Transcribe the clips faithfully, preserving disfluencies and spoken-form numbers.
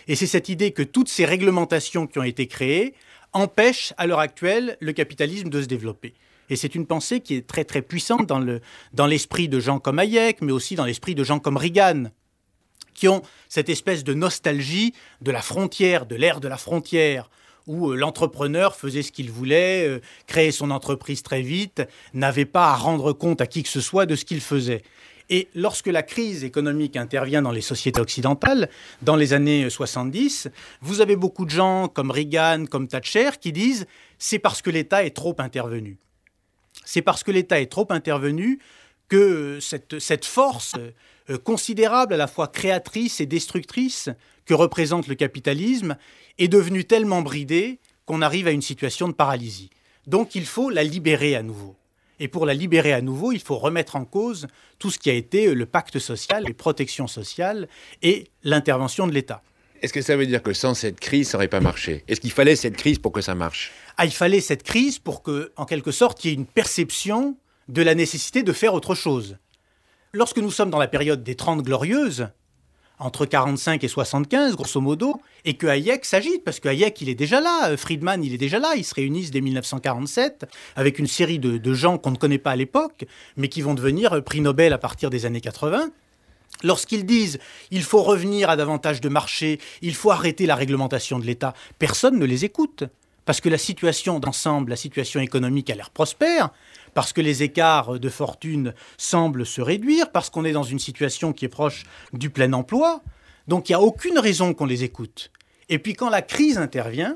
Et c'est cette idée que toutes ces réglementations qui ont été créées empêchent à l'heure actuelle le capitalisme de se développer. Et c'est une pensée qui est très très puissante dans, le, dans l'esprit de gens comme Hayek, mais aussi dans l'esprit de gens comme Reagan, qui ont cette espèce de nostalgie de la frontière, de l'ère de la frontière, où euh, l'entrepreneur faisait ce qu'il voulait, euh, créait son entreprise très vite, n'avait pas à rendre compte à qui que ce soit de ce qu'il faisait. Et lorsque la crise économique intervient dans les sociétés occidentales, dans les années soixante-dix, vous avez beaucoup de gens comme Reagan, comme Thatcher, qui disent « c'est parce que l'État est trop intervenu ». C'est parce que l'État est trop intervenu que cette, cette force euh, considérable, à la fois créatrice et destructrice, que représente le capitalisme, est devenue tellement bridée qu'on arrive à une situation de paralysie. Donc il faut la libérer à nouveau. Et pour la libérer à nouveau, il faut remettre en cause tout ce qui a été le pacte social, les protections sociales et l'intervention de l'État. Est-ce que ça veut dire que sans cette crise, ça n'aurait pas marché ? Est-ce qu'il fallait cette crise pour que ça marche ? Ah, il fallait cette crise pour que, en quelque sorte, il y ait une perception de la nécessité de faire autre chose. Lorsque nous sommes dans la période des Trente Glorieuses, entre quarante-cinq et soixante-quinze, grosso modo, et que Hayek s'agite, parce que Hayek, il est déjà là, Friedman, il est déjà là, ils se réunissent dès mille neuf cent quarante-sept, avec une série de, de gens qu'on ne connaît pas à l'époque, mais qui vont devenir prix Nobel à partir des années quatre-vingts. Lorsqu'ils disent « il faut revenir à davantage de marché, il faut arrêter la réglementation de l'État », personne ne les écoute. Parce que la situation d'ensemble, la situation économique a l'air prospère, parce que les écarts de fortune semblent se réduire, parce qu'on est dans une situation qui est proche du plein emploi. Donc il n'y a aucune raison qu'on les écoute. Et puis quand la crise intervient,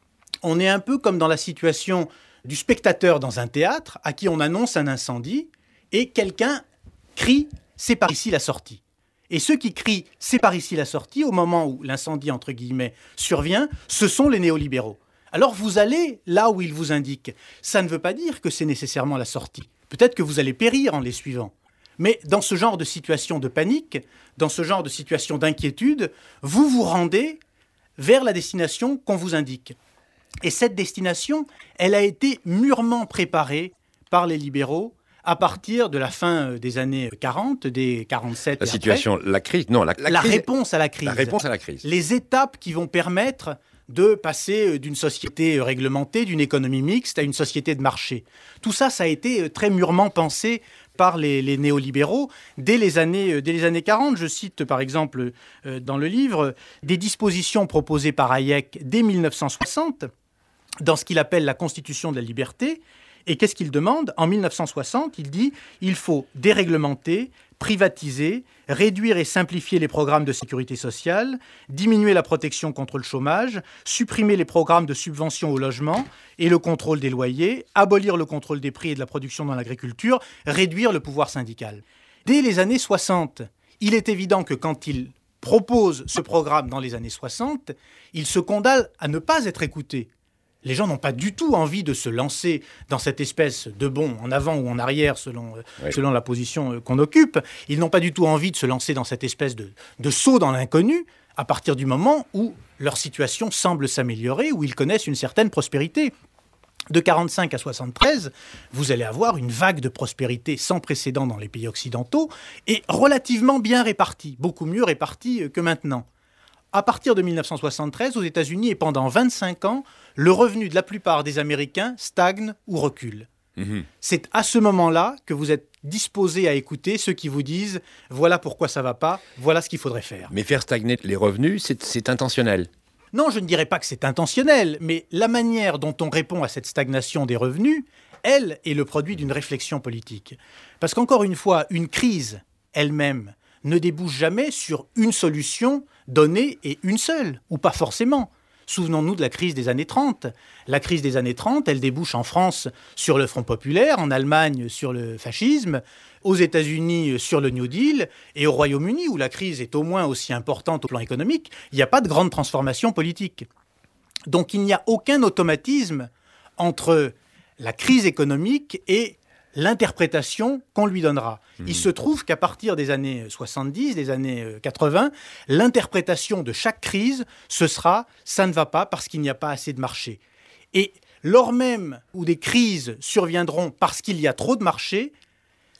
on est un peu comme dans la situation du spectateur dans un théâtre à qui on annonce un incendie et quelqu'un crie « c'est par ici la sortie ». Et ceux qui crient « c'est par ici la sortie » au moment où l'incendie, entre guillemets, survient, ce sont les néolibéraux. Alors vous allez là où ils vous indiquent. Ça ne veut pas dire que c'est nécessairement la sortie. Peut-être que vous allez périr en les suivant. Mais dans ce genre de situation de panique, dans ce genre de situation d'inquiétude, vous vous rendez vers la destination qu'on vous indique. Et cette destination, elle a été mûrement préparée par les libéraux à partir de la fin des années quarante, des quarante-sept La et situation, après. la crise, non, la, la, la crise, réponse à la crise. La réponse à la crise. Les étapes qui vont permettre de passer d'une société réglementée, d'une économie mixte, à une société de marché. Tout ça, ça a été très mûrement pensé par les, les néolibéraux dès les, années, dès les années quarante. Je cite par exemple euh, dans le livre des dispositions proposées par Hayek dès mille neuf cent soixante dans ce qu'il appelle la Constitution de la liberté. Et qu'est-ce qu'il demande ? En mille neuf cent soixante, il dit « il faut déréglementer, privatiser, réduire et simplifier les programmes de sécurité sociale, diminuer la protection contre le chômage, supprimer les programmes de subvention au logement et le contrôle des loyers, abolir le contrôle des prix et de la production dans l'agriculture, réduire le pouvoir syndical. » Dès les années soixante, il est évident que quand il propose ce programme dans les années soixante, il se condamne à ne pas être écouté. Les gens n'ont pas du tout envie de se lancer dans cette espèce de bond en avant ou en arrière selon, oui. selon la position qu'on occupe. Ils n'ont pas du tout envie de se lancer dans cette espèce de, de saut dans l'inconnu à partir du moment où leur situation semble s'améliorer, où ils connaissent une certaine prospérité. De quarante-cinq à soixante-treize, vous allez avoir une vague de prospérité sans précédent dans les pays occidentaux et relativement bien répartie, beaucoup mieux répartie que maintenant. À partir de mille neuf cent soixante-treize, aux États-Unis et pendant vingt-cinq ans, le revenu de la plupart des Américains stagne ou recule. Mmh. C'est à ce moment-là que vous êtes disposé à écouter ceux qui vous disent « voilà pourquoi ça ne va pas, voilà ce qu'il faudrait faire ». Mais faire stagner les revenus, c'est, c'est intentionnel. Non, je ne dirais pas que c'est intentionnel, mais la manière dont on répond à cette stagnation des revenus, elle, est le produit d'une réflexion politique. Parce qu'encore une fois, une crise elle-même ne débouche jamais sur une solution donnée et une seule, ou pas forcément. Souvenons-nous de la crise des années trente. La crise des années trente, elle débouche en France sur le Front populaire, en Allemagne sur le fascisme, aux États-Unis sur le New Deal, et au Royaume-Uni, où la crise est au moins aussi importante au plan économique, il n'y a pas de grande transformation politique. Donc il n'y a aucun automatisme entre la crise économique et l'interprétation qu'on lui donnera. Mmh. Il se trouve qu'à partir des années soixante-dix, des années quatre-vingts, l'interprétation de chaque crise, ce sera « ça ne va pas parce qu'il n'y a pas assez de marché ». Et lors même où des crises surviendront parce qu'il y a trop de marché,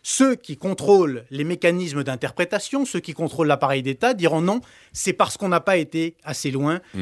Ceux qui contrôlent les mécanismes d'interprétation, ceux qui contrôlent l'appareil d'État diront non, c'est parce qu'on n'a pas été assez loin, mmh.